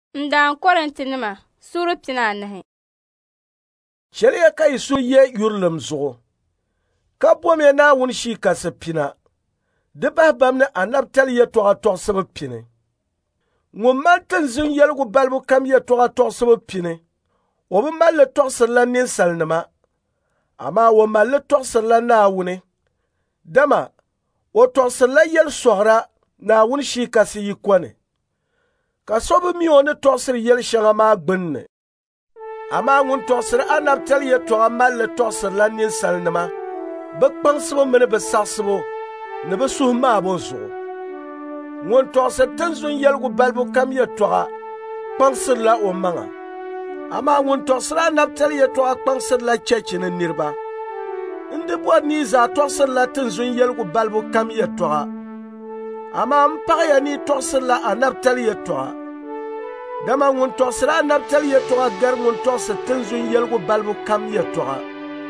Ndan Korintinima Sura Pinaanahi. Shari'a ka yi su ye yurlim zuɣu ka bome Naawuni shii kasi pina di bahi bam ni anabi tali yɛltɔɣa tɔɣisibu pini ŋun mali tinzin yɛligu balibu kam yɛltɔɣa tɔɣisibu pini o bi mali li tɔɣisirila ninsalinima amaa o mali li tɔɣisirila Naawuni dama o tɔɣisirila yɛl'sɔɣira Naawuni shii kasi yi kɔni ka so bi mi o ni tɔɣisiri yɛli shɛŋa maa gbinni amaa ŋun tɔɣisiri anabi tali yɛltɔɣa mali li tɔɣisirila ninsalinima bɛ kpaŋsibu mini bɛ saɣisibu ni bɛ suhu maabo zuɣu ŋun tɔɣisiri tinzun yɛligu balibu kam yɛltɔɣa kpaŋsirila o maŋa amaa ŋun tɔɣisiri anabi tali yɛltɔɣa kpaŋsirila chɛchi ni niriba ndi bɔri nii zaa tɔɣisirila tinzun yɛligu balibu kam yɛltɔɣa amaa m paɣaya nii tɔɣisirila anabi tali yɛltɔɣa dama ŋun tɔɣisiri anabi tali yɛltɔɣa gari ŋun tɔɣisiri tinzun yɛligu balibu kam yɛltɔɣa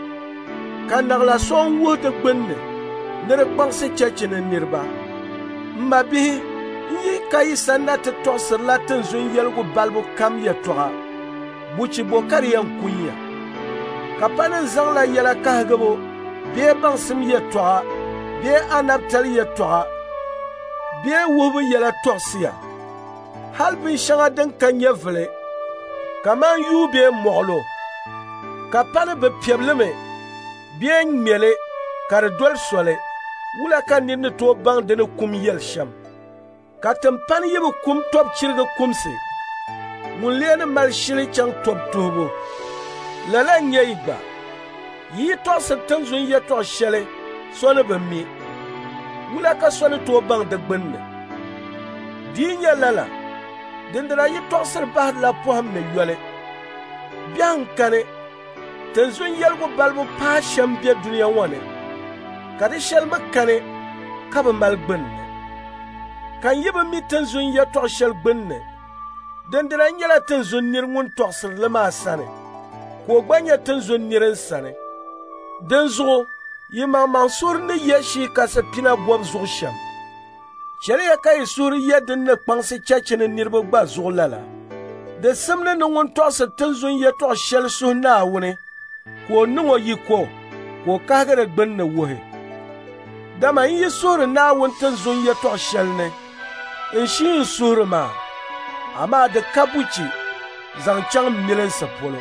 ka naɣila so n-wuhi di gbinni ni di kpaŋsi chɛchi ni niriba ma bihi n-yi ka yi sanna ti tɔɣisirila tinzun yɛligu balibu kam yɛltɔɣa buchi bo ka di yɛn kunya ka pa ni zaŋla yɛla kahigibu bee baŋsim yɛltɔɣa bee anabi tali yɛltɔɣa bee wuhibu yɛla tɔɣisiya hal binshɛŋa din ka nyɛ vili kaman yuu bee mɔɣilo ka pa ni bɛ piɛbilimi bee ŋmɛli ka di doli soli wula ka nira ni tooi baŋ di ni kum yɛli shɛm ka timpani yi bi kum tɔb chirigi kumsi ŋun lee ni mali shili chaŋ tɔb tuhibu lala n-nyɛ yi gba yi tɔɣisiri tinzun yɛltɔɣa shɛli so ni bi mi wula ka so ni tooi baŋ di gbinni dii nyɛ lala dindina yi tɔɣisiri bahirila pɔhim ni yɔli biɛhi n-kani tinzun yɛligu balibu paa shɛm be duniya ŋɔ ni ka di shɛli mi kani ka bi mali gbinni kan yi bi mi tinzun yɛltɔɣa shɛli gbinni dindina nyɛla tinzun nira ŋun tɔɣisiri li maa sani ka o gba nyɛ tinzun nira sani din zuɣu yi maŋmaŋsuhuri ni yɛ shii kasi pina bɔbu zuɣu shɛm shɛliya ka yi suhuri yɛ din ni kpaŋsi chɛchi ni niriba gba zuɣu lala di simni ni ŋun tɔɣisiri tinzun yɛltɔɣa shɛli suhu Naawuni ka o niŋ o yi ko ka o kahigiri gbinni wuhi dama n yi suhuri Naawuni tinzun yɛltɔɣa shɛli ni n shii n suhuri maa amaa di ka buchi zaŋ chaŋ milinsi polo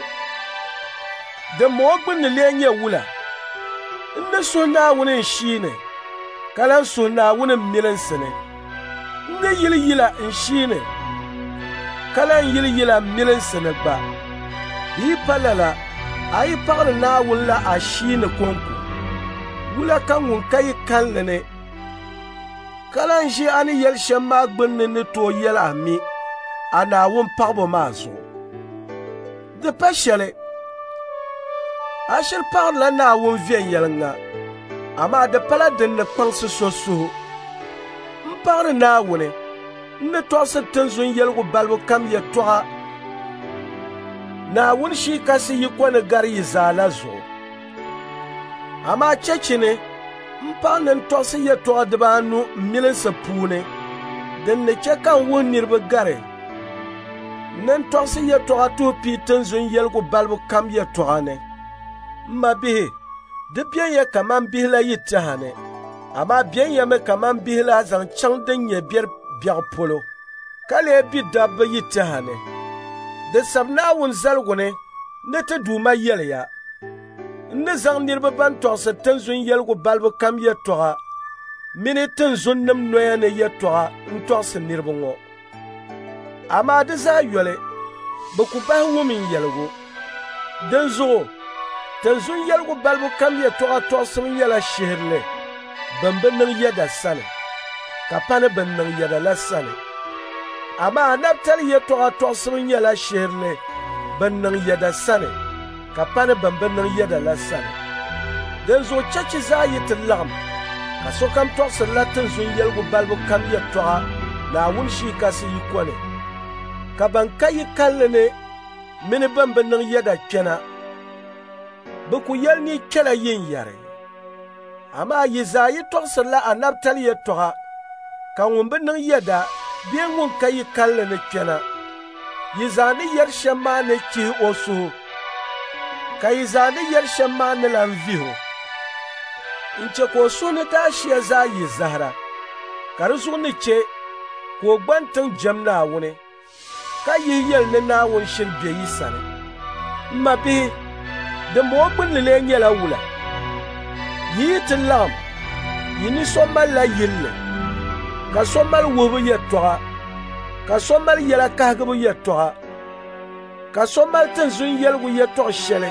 din ma o gbinni lee nyɛ wula n ni suhi Naawuni n shii ni ka lan suhi Naawuni n milinsi ni n ni yili yila n shii ni ka lan yili yila n milinsi ni gba di yi pa lala a yi paɣiri Naawuni la a shii ni konko wula ka ŋun ka yi kanli ni ka lan ʒi a ni yɛli shɛm maa gbinni ni tooi yɛli a mi a Naawuni paɣibu maa zuɣu di pa shɛli a shiri paɣirila Naawuni viɛnyɛliŋa amaa di pala din ni kpaŋsi so suhu n paɣiri Naawuni n ni tɔɣisiri tinzun yɛligu balibu kam yɛltɔɣa Naawuni shii kasi yi kɔni gari yi zaa la zuɣu amaa chɛchi ni n paɣi ni n tɔɣisi yɛltɔɣa dibaanu n milinsi puuni din ni chɛ ka n wuhi niriba gari ni n tɔɣisi yɛltɔɣa tuhi pii tinzun yɛligu balibu kam yɛltɔɣa ni ma bihi di bɛnyɛ kaman bihi la yi tɛha ni amaa bɛnyɛmi kaman bihi la zaŋ chaŋ din nyɛ biɛri biɛɣu polo ka lee bi dabba yi tɛha ni di sabi Naawuni zaligu ni ti Duuma yɛliya n ni zaŋ niriba ban tɔɣisiri tinzun yɛligu balibu kam yɛltɔɣa mini tinzun nim noya ni yɛltɔɣa n tɔɣisi niriba ŋɔ amaa di zaa yɔli bɛ ku bahi wumin yɛligu din zuɣu tinzun yɛligu balibu kam yɛltɔɣa tɔɣisibu nyɛla shihirili bin bi niŋ yɛda sani ka pa ni bin niŋ yɛda la sani amaa anabi tali yɛltɔɣa tɔɣisibu nyɛla shihirili bin niŋ yɛda sani ka pa ni bin bi niŋ yɛda la sani din zuɣu chɛchi zaa yi ti laɣim ka sokam tɔɣisirila tinzun yɛligu balibu kam yɛltɔɣa Naawuni shii kasi yi kɔni ka ban ka yi kalli ni mini bin bi niŋ yɛda kpɛna bɛ ku yɛli ni kpɛla yin yɛri amaa yi zaa yi tɔɣisirila anabi tali yɛltɔɣa ka ŋun bi niŋ yɛda bee ŋun ka yi kalli ni kpɛna yi zaani yɛri shɛm maa ni chihi o suhu ka yi zaani yɛri shɛm maa ni lan viho n-chɛ ka o suhu ni daa shia zaa yi zahara ka di zuɣu ni chɛ ka o gban tiŋ jɛm Naawuni ka yihi yɛli ni Naawuni shiri be yi sani. M ma bihi dimbo o gbinni lee nyɛla wula. Yi yi ti laɣim yi ni so malila yilli ka so mali wuhibu yɛltɔɣa ka so mali yɛla kahigibu yɛltɔɣa ka so mali tinzun yɛligu yɛltɔɣa shɛli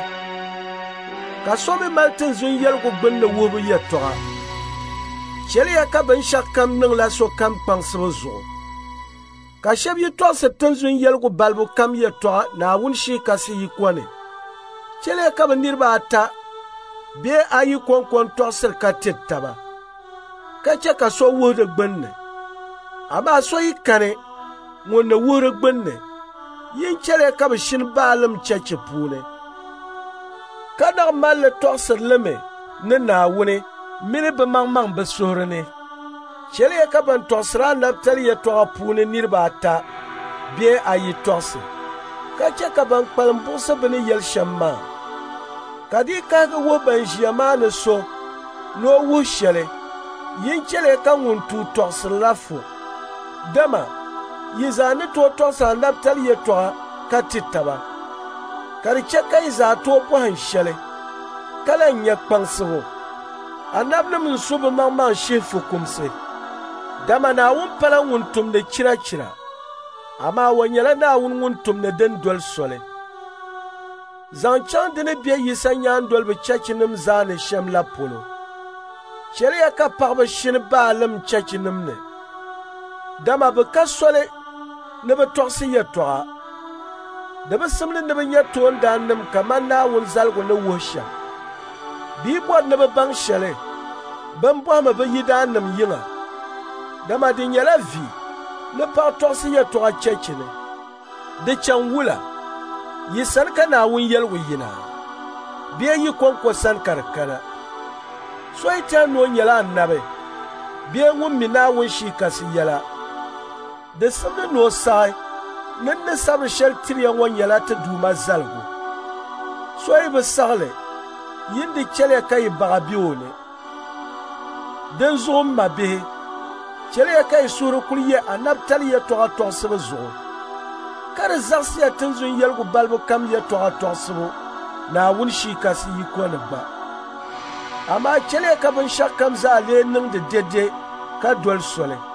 ka so mi mali tinzun yɛligu gbinni wuhibu yɛltɔɣa. Chɛliya ka binshɛɣu kam niŋla sokam kpaŋsibu zuɣu ka shɛba yi tɔɣisi tinzun yɛligu balibu kam yɛltɔɣa Naawuni shee kasi yi kɔni. Chɛliya ka bɛ niriba ata bee ayi kɔnkɔn tɔɣisiri ka tiri taba ka chɛ ka so wuhi di gbinni. Amaa so yi kani ŋun ni wuhi di gbinni yin chɛliya ka bɛ shini baalim chɛchi puuni ka dag malli tɔɣisirili ni Naawuni mini bɛ maŋmaŋ bɛ suhuri ni. Chɛliya ka ban tɔɣisiri Annabi tali yɛltɔɣa puuni niriba ata bee ayi tɔɣisi ka chɛ ka ban kpalim buɣisi bɛ ni yɛli shɛm maa ka di kahigi wuhi ban ʒiya maa ni so ni o wuhi shɛli yin chɛliya ka ŋun tuu tɔɣisiri la fu dama yi zaa ni tooi tɔɣisi Annabi tali yɛltɔɣa ka ti taba ka di chɛ ka yi zaa tooi bɔhim shɛli ka lan nyɛ kpaŋsibu. Annabinim n-su bɛ maŋmaŋ shihi fukumsi. Dama Naawuni pala ŋun tumdi chirachira amaa o nyɛla Naawuni ŋun tumdi din doli soli. Zaŋ chaŋ di ni be yisa nyaandoliba chɛchinim zaa ni shɛm la polo. Chɛliya ka paɣiba shini baalim chɛchinim ni. Dama bɛ ka soli ni bɛ tɔɣisi yɛltɔɣa. Di bi simdi ni bɛ nyɛ toondaanim kaman Naawuni zaligu ni wuhi shɛm. Bia bɔri ni bɛ baŋ shɛli bɛn bɔhimi bɛ yidaanim yiŋa. Dama di nyɛla vi ni paɣa tɔɣisi yɛltɔɣa chɛchi ni. Di chaŋ wula yi sani ka Naawuni yɛligu yina bee yi kɔŋko sani ka di kana. So yi tɛn ni o nyɛla annabi bee ŋun mi Naawuni shee kasi yɛla. Di simdi ni o saɣi ni sabiri shɛli tiriya ŋɔ nyɛla ti Duuma zaligu. So yi bi saɣili yindi chɛliya ka yi baga be o ni. Din zuɣu m ma bihi chɛliya ka yi suhuri kuli yɛ Annabi tali yɛltɔɣa tɔɣisibu zuɣu ka di zaɣisiya tinzun yɛligu balibu kam yɛltɔɣa tɔɣisibu Naawuni shee kasi yi kɔni gba. Amaa chɛliya ka binshɛɣu kam zaa lee niŋdi dɛdɛ ka doli soli.